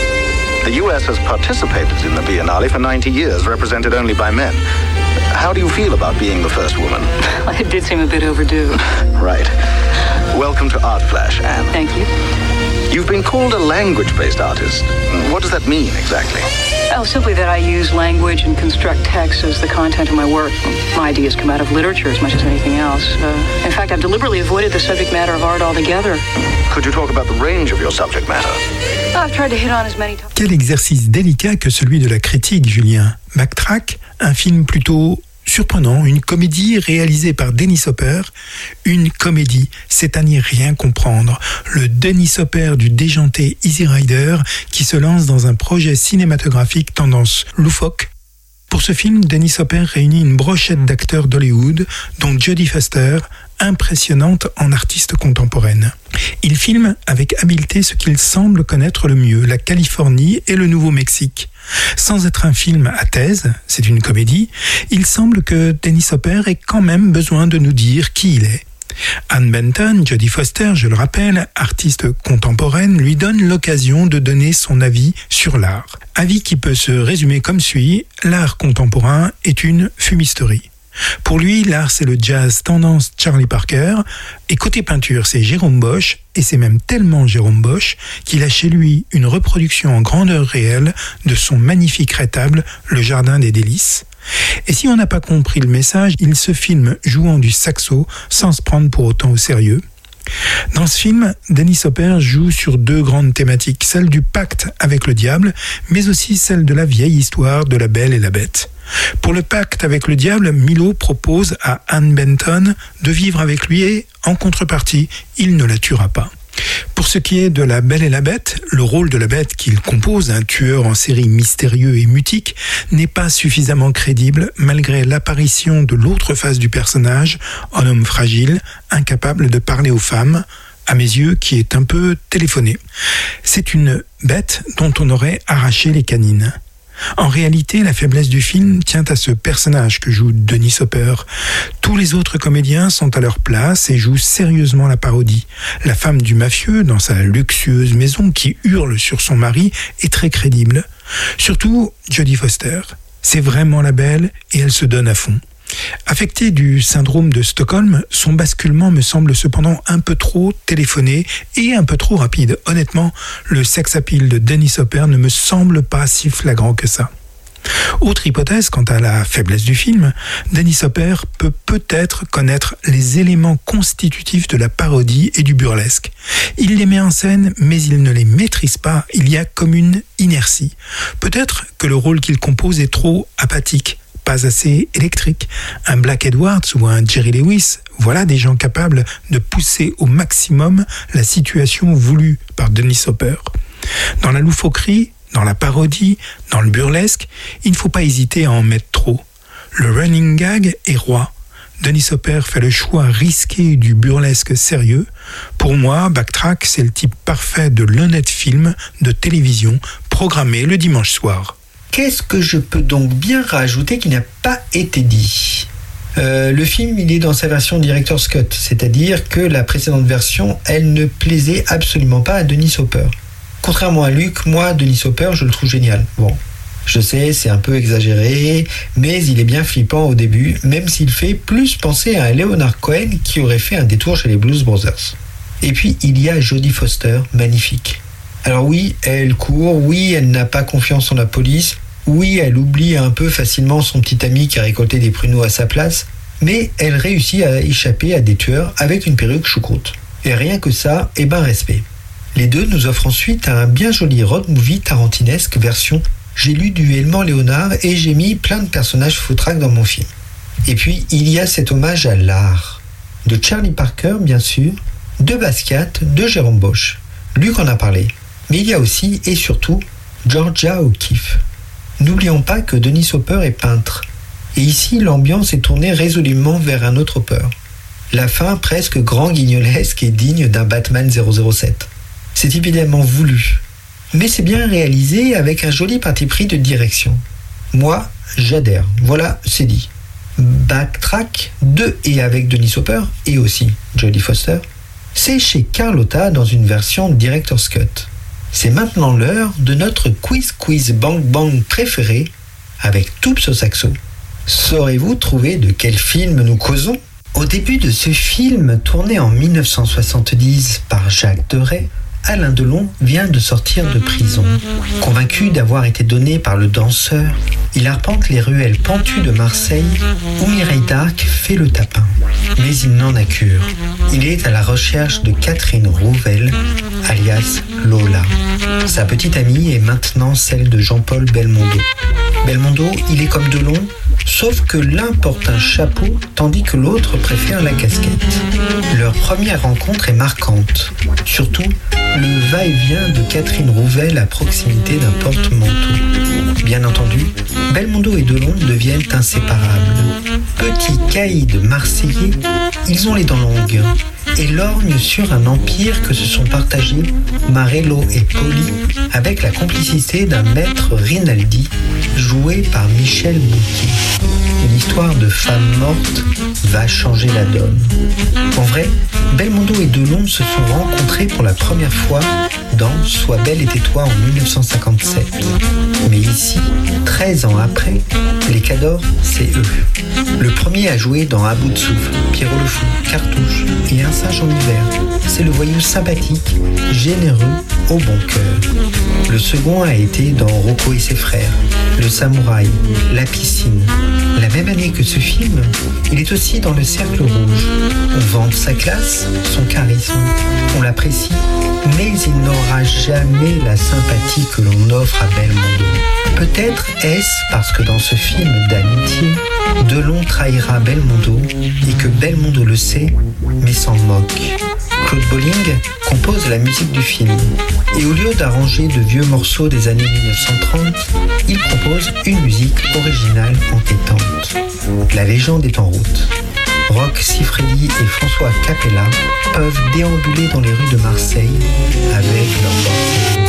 The U S has participated in the Biennale for ninety years, represented only by men. How do you feel about being the first woman? It did seem a bit overdue. Right. Welcome to Art Flash, Anne. Thank you. You've been called a language-based artist. What does that mean, exactly? Oh, simply that I use language and construct text as the content of my work. My ideas come out of literature as much as anything else. Uh, in fact, I've deliberately avoided the subject matter of art altogether. Could you talk about the range of your subject matter? I've tried to hit on as many topics. Quel exercice délicat que celui de la critique, Julien. Backtrack, un film plutôt surprenant, une comédie réalisée par Dennis Hopper. Une comédie, c'est à n'y rien comprendre. Le Dennis Hopper du déjanté Easy Rider qui se lance dans un projet cinématographique tendance loufoque. Pour ce film, Dennis Hopper réunit une brochette d'acteurs d'Hollywood, dont Jodie Foster, impressionnante en artiste contemporaine. Il filme avec habileté ce qu'il semble connaître le mieux, la Californie et le Nouveau-Mexique. Sans être un film à thèse, c'est une comédie, il semble que Dennis Hopper ait quand même besoin de nous dire qui il est. Anne Benton, Jodie Foster, je le rappelle, artiste contemporaine, lui donne l'occasion de donner son avis sur l'art. Avis qui peut se résumer comme suit: l'art contemporain est une fumisterie. Pour lui, l'art c'est le jazz tendance Charlie Parker, et côté peinture c'est Jérôme Bosch, et c'est même tellement Jérôme Bosch qu'il a chez lui une reproduction en grandeur réelle de son magnifique rétable, le Jardin des Délices. Et si on n'a pas compris le message, il se filme jouant du saxo sans se prendre pour autant au sérieux. Dans ce film, Dennis Hopper joue sur deux grandes thématiques, celle du pacte avec le diable, mais aussi celle de la vieille histoire de la Belle et la Bête. Pour le pacte avec le diable, Milo propose à Anne Benton de vivre avec lui et, en contrepartie, il ne la tuera pas. Pour ce qui est de la Belle et la Bête, le rôle de la Bête qu'il compose, un tueur en série mystérieux et mutique, n'est pas suffisamment crédible malgré l'apparition de l'autre face du personnage, un homme fragile, incapable de parler aux femmes, à mes yeux, qui est un peu téléphoné. C'est une bête dont on aurait arraché les canines. En réalité, la faiblesse du film tient à ce personnage que joue Dennis Hopper. Tous les autres comédiens sont à leur place et jouent sérieusement la parodie. La femme du mafieux, dans sa luxueuse maison, qui hurle sur son mari, est très crédible. Surtout, Jodie Foster. C'est vraiment la belle et elle se donne à fond. Affectée du syndrome de Stockholm, son basculement me semble cependant un peu trop téléphoné et un peu trop rapide. Honnêtement, le sex appeal de Dennis Hopper ne me semble pas si flagrant que ça. Autre hypothèse quant à la faiblesse du film, Dennis Hopper peut peut-être connaître les éléments constitutifs de la parodie et du burlesque. Il les met en scène, mais il ne les maîtrise pas, il y a comme une inertie. Peut-être que le rôle qu'il compose est trop apathique, pas assez électrique. Un Black Edwards ou un Jerry Lewis, voilà des gens capables de pousser au maximum la situation voulue par Dennis Hopper. Dans la loufoquerie, dans la parodie, dans le burlesque, il ne faut pas hésiter à en mettre trop. Le running gag est roi. Dennis Hopper fait le choix risqué du burlesque sérieux. Pour moi, Backtrack, c'est le type parfait de l'honnête film de télévision programmé le dimanche soir. Qu'est-ce que je peux donc bien rajouter qui n'a pas été dit ? Euh, le film, il est dans sa version Director's Cut, c'est-à-dire que la précédente version, elle ne plaisait absolument pas à Dennis Hopper. Contrairement à Luc, moi, Dennis Hopper, je le trouve génial. Bon, je sais, c'est un peu exagéré, mais il est bien flippant au début, même s'il fait plus penser à un Leonard Cohen qui aurait fait un détour chez les Blues Brothers. Et puis, il y a Jodie Foster, magnifique. Alors oui, elle court, oui, elle n'a pas confiance en la police, oui, elle oublie un peu facilement son petit ami qui a récolté des pruneaux à sa place, mais elle réussit à échapper à des tueurs avec une perruque choucroute. Et rien que ça, eh ben respect. Les deux nous offrent ensuite un bien joli road movie tarantinesque version « J'ai lu duellement Léonard et j'ai mis plein de personnages foutraques dans mon film ». Et puis, il y a cet hommage à l'art. De Charlie Parker, bien sûr, de Basquiat, de Jérôme Bosch. Luc en a parlé. Mais il y a aussi, et surtout, Georgia O'Keeffe. N'oublions pas que Dennis Hopper est peintre. Et ici, l'ambiance est tournée résolument vers un autre Hopper. La fin presque grand guignolesque et digne d'un Batman zéro zéro sept. C'est évidemment voulu, mais c'est bien réalisé avec un joli parti pris de direction. Moi, j'adhère. Voilà, c'est dit. Backtrack de et avec Dennis Hopper et aussi Jodie Foster, c'est chez Carlotta dans une version Director's Cut. C'est maintenant l'heure de notre quiz quiz bang bang préféré avec Toups au saxo. Saurez-vous trouver de quel film nous causons ? Au début de ce film, tourné en dix-neuf cent soixante-dix par Jacques Deray, Alain Delon vient de sortir de prison. Convaincu d'avoir été donné par le danseur, il arpente les ruelles pentues de Marseille où Mireille d'Arc fait le tapin. Mais il n'en a cure. Il est à la recherche de Catherine Rouvel, alias Lola. Sa petite amie est maintenant celle de Jean-Paul Belmondo. Belmondo, il est comme Delon, sauf que l'un porte un chapeau tandis que l'autre préfère la casquette. Leur première rencontre est marquante, surtout le va-et-vient de Catherine Rouvel à proximité d'un porte-manteau. Bien entendu, Belmondo et Delon deviennent inséparables. Petits caïds marseillais, ils ont les dents longues et lorgnent sur un empire que se sont partagés Marello et Poli avec la complicité d'un maître Rinaldi joué par Michel Bouquet. Une histoire de femme morte va changer la donne. En vrai, Belmondo et Delon se sont rencontrés pour la première fois dans Sois belle et tais-toi en dix-neuf cent cinquante-sept. Mais ici, treize ans après, les cadors, c'est eux. Le premier a joué dans À bout de souffle, Pierrot le fou, Cartouche et Un singe en hiver. C'est le voyou sympathique, généreux, au bon cœur. Le second a été dans Rocco et ses frères, Le samouraï, La piscine. La même année que ce film, il est aussi dans Le cercle rouge. On vante sa classe, son charisme, on l'apprécie, mais il n'aura jamais la sympathie que l'on offre à Belmondo. Peut-être est-ce parce que dans ce film d'amitié, Delon trahira Belmondo et que Belmondo le sait, mais s'en moque. Claude Bolling compose la musique du film et au lieu d'arranger de vieux morceaux des années dix-neuf cent trente, il propose une musique originale entêtante. La légende est en route. Roch Siffredi et François Capella peuvent déambuler dans les rues de Marseille avec leur morceau.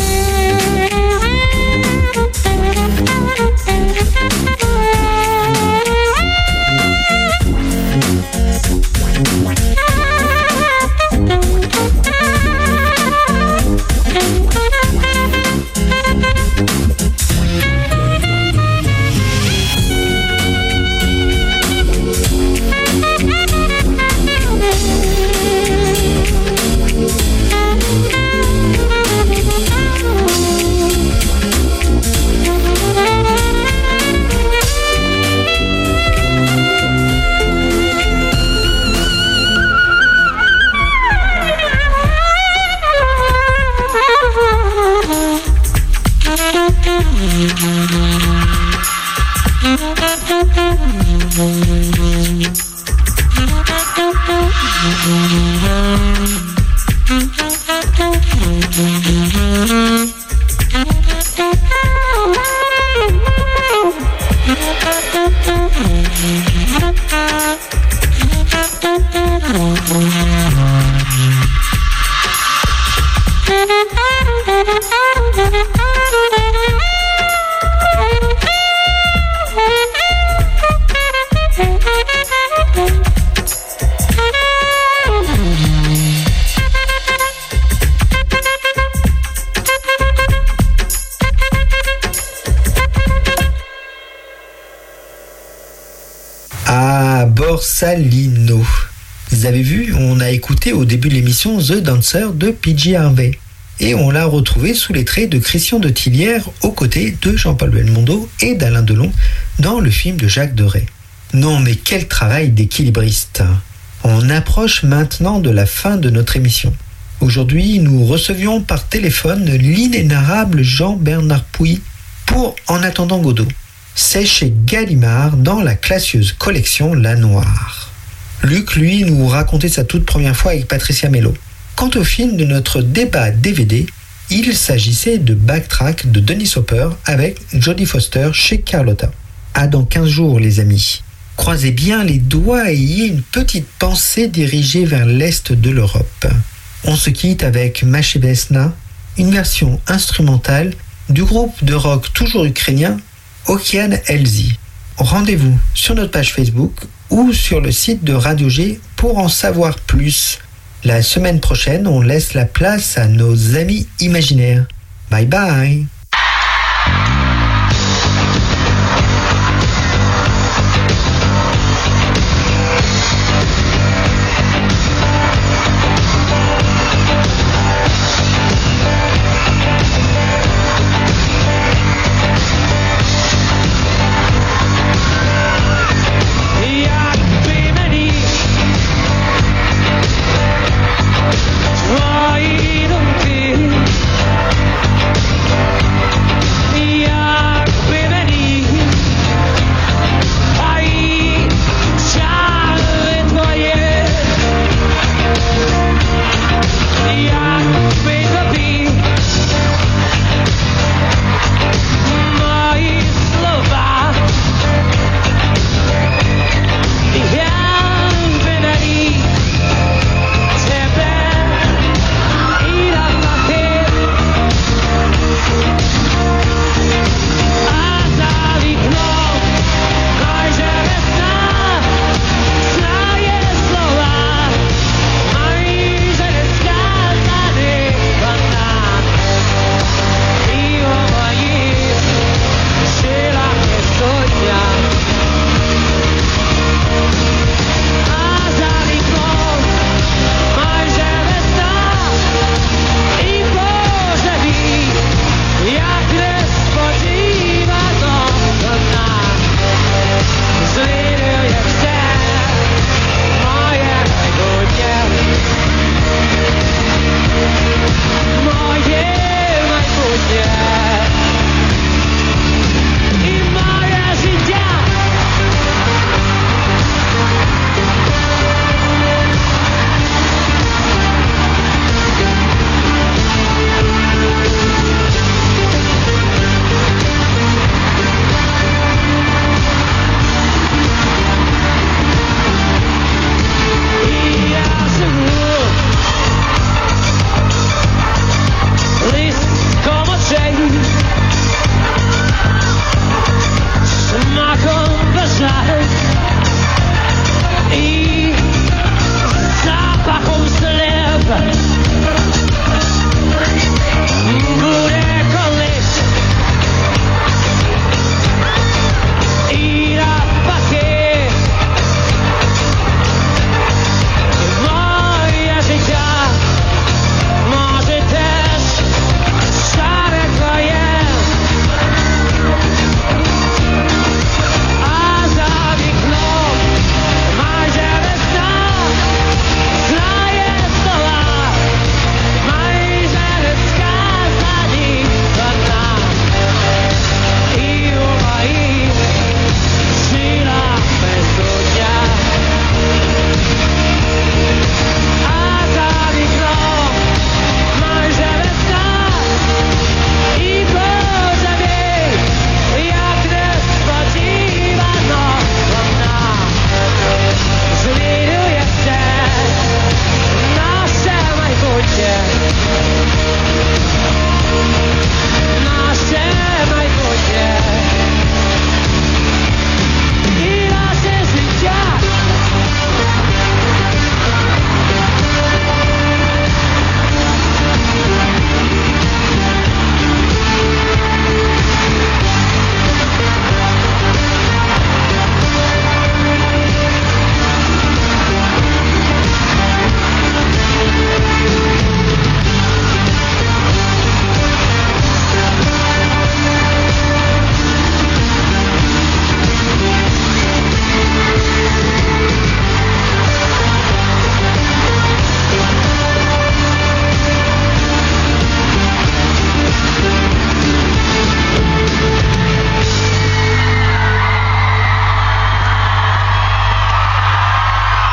Ah, Borsalino. Vous avez vu, on a écouté au début de l'émission The Dancer de P J Harvey. Et on l'a retrouvé sous les traits de Christian de Tillières aux côtés de Jean-Paul Belmondo et d'Alain Delon dans le film de Jacques Deray. Non mais quel travail d'équilibriste. On approche maintenant de la fin de notre émission. Aujourd'hui, nous recevions par téléphone l'inénarrable Jean-Bernard Pouy pour En attendant Godot. C'est chez Gallimard dans la classieuse collection La Noire. Luc, lui, nous racontait sa toute première fois avec Patricia Mello. Quant au film de notre débat D V D, il s'agissait de Backtrack de Dennis Hopper avec Jodie Foster chez Carlotta. À dans quinze jours, les amis. Croisez bien les doigts et ayez une petite pensée dirigée vers l'est de l'Europe. On se quitte avec Maciej Vesna, une version instrumentale du groupe de rock toujours ukrainien Okian Elzy. Rendez-vous sur notre page Facebook ou sur le site de Radio G pour en savoir plus. La semaine prochaine, on laisse la place à nos amis imaginaires. Bye bye.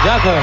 D'accord.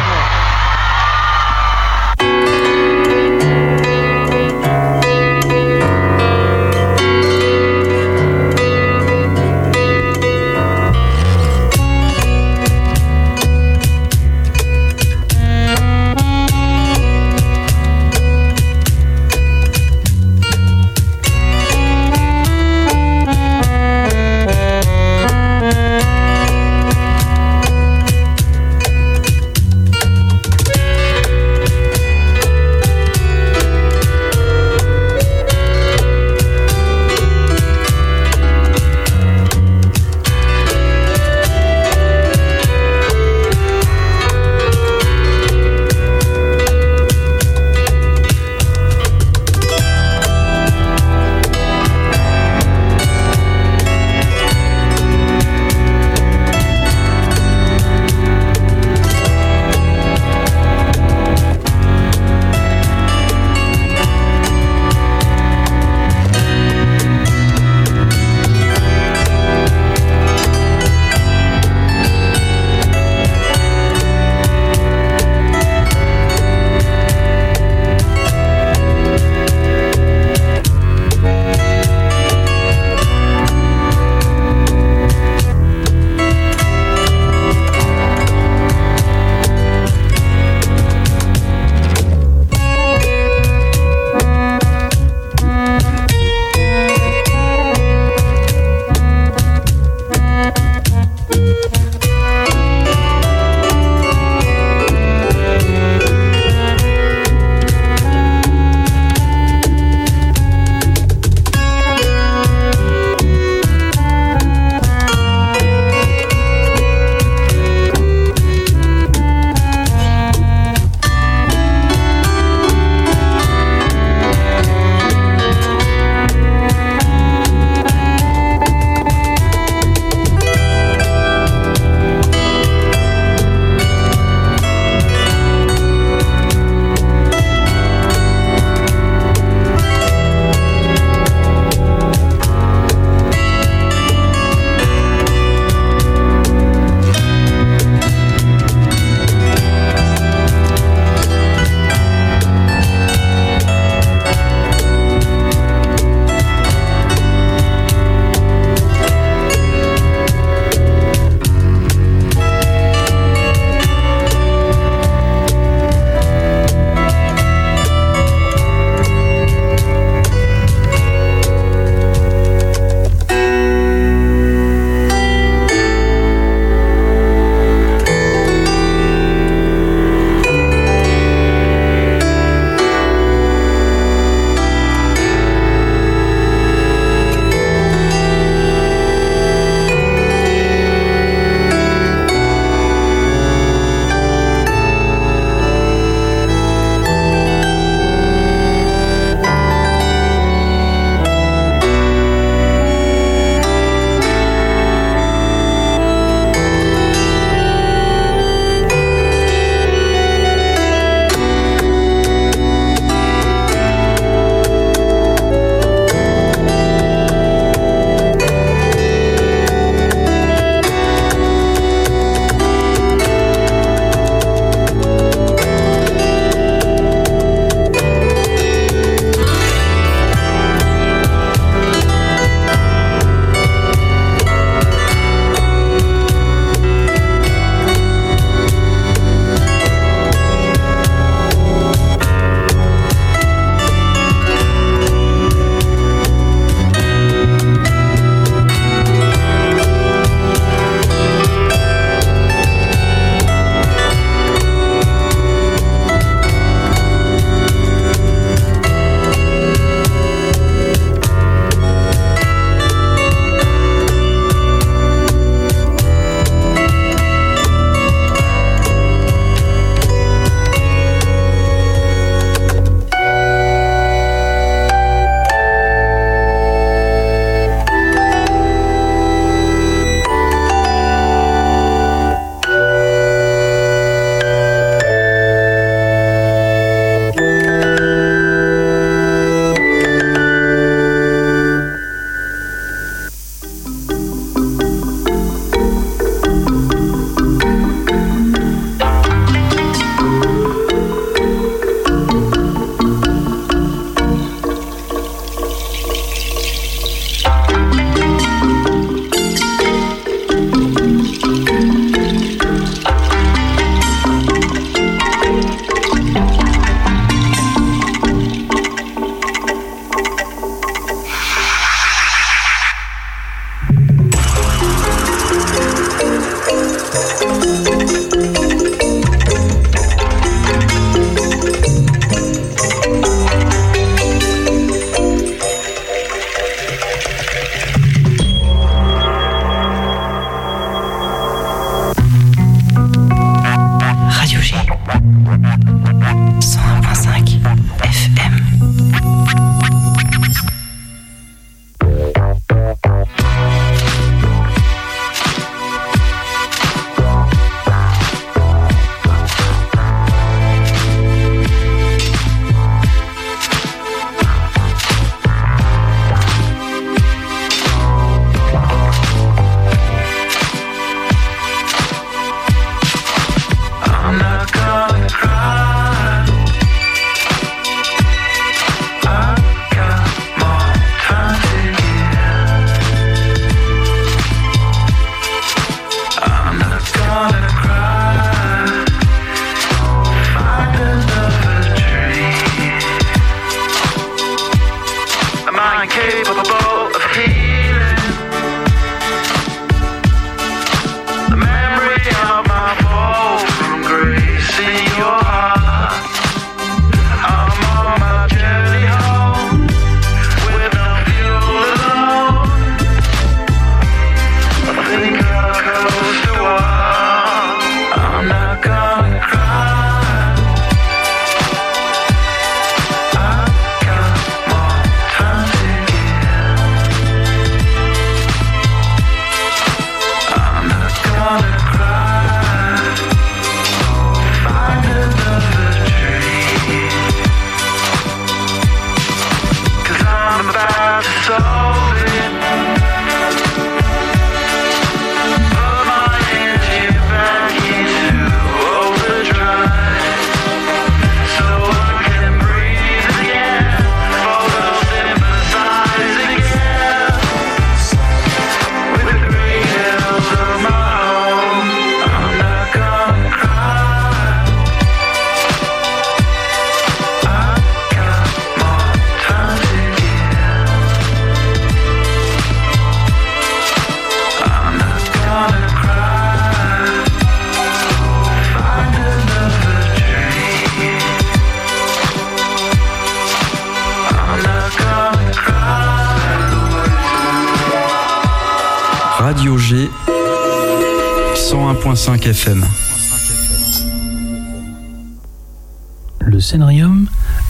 Radio G, cent un virgule cinq F M. Le scénarium